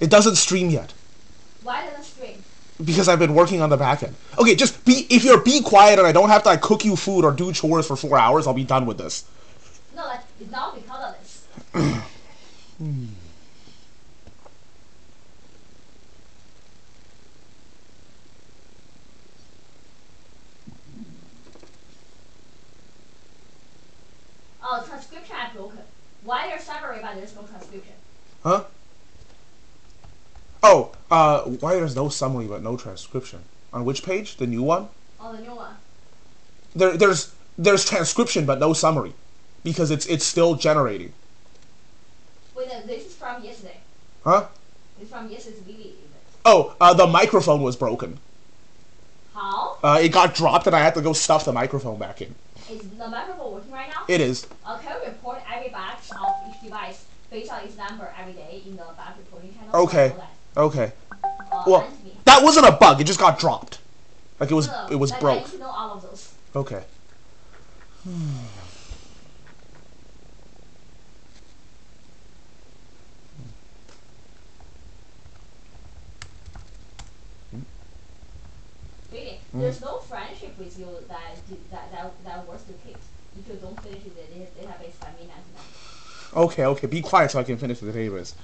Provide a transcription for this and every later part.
It doesn't stream yet. Why doesn't stream? Because I've been working on the back end. Okay, just be quiet and I don't have to like cook you food or do chores for 4 hours, I'll be done with this. No, like, it's not because of this. Oh, transcription I broken. Why there's summary but there's no transcription? Huh? Oh, why there's no summary but no transcription? On which page? The new one? Oh, the new one. There's transcription but no summary. Because it's still generating. Wait, this is from yesterday. Huh? It's from yesterday's video. Oh, the microphone was broken. How? It got dropped and I had to go stuff the microphone back in. Is the microphone working right now? It is. Can we report every box of each device based on its number every day in the bug reporting channel? Okay. Okay. Well, Well, that wasn't a bug. It just got dropped. Like it was like, broke. I need to know all of those. Okay. Really, there's no friendship with you that worth to keep. If you don't finish the database by midnight tonight. Okay, okay. Be quiet so I can finish the database.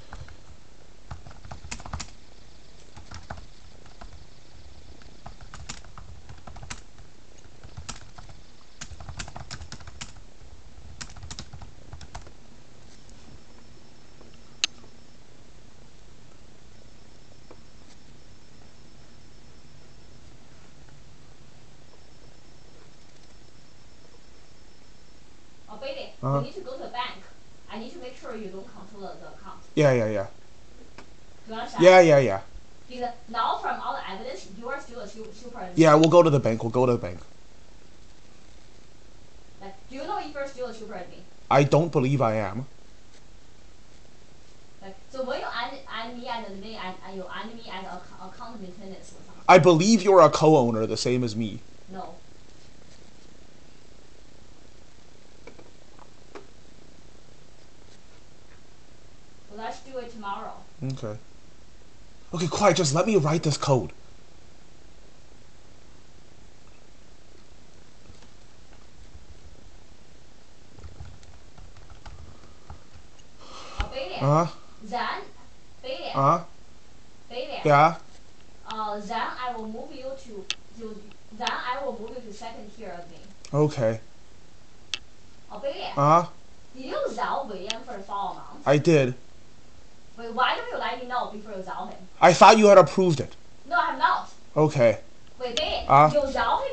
Oh, baby, Uh-huh. you need to go to the bank. I need to make sure you don't control the account. Yeah. Do you understand? Yeah. Because now from all the evidence, you are still a super. Yeah, we'll go to the bank. We'll go to the bank. Like, do you know if you're still a super admin? I don't believe I am. Like, so when you add me and the name and you add me as account maintenance or something? I believe you're a co-owner, the same as me. No. Well, let's do it tomorrow. Okay. Okay, quiet. Just let me write this code. Oh, baby. Then, baby. Baby. Yeah. Then I will move you then I will move you to second tier of me. Okay. Oh, baby. Did you zao William for the fall amount? I did. Wait, why don't you let me know before you zao him? I thought you had approved it. No, I have not. Okay. Wait, baby. Ah. You zao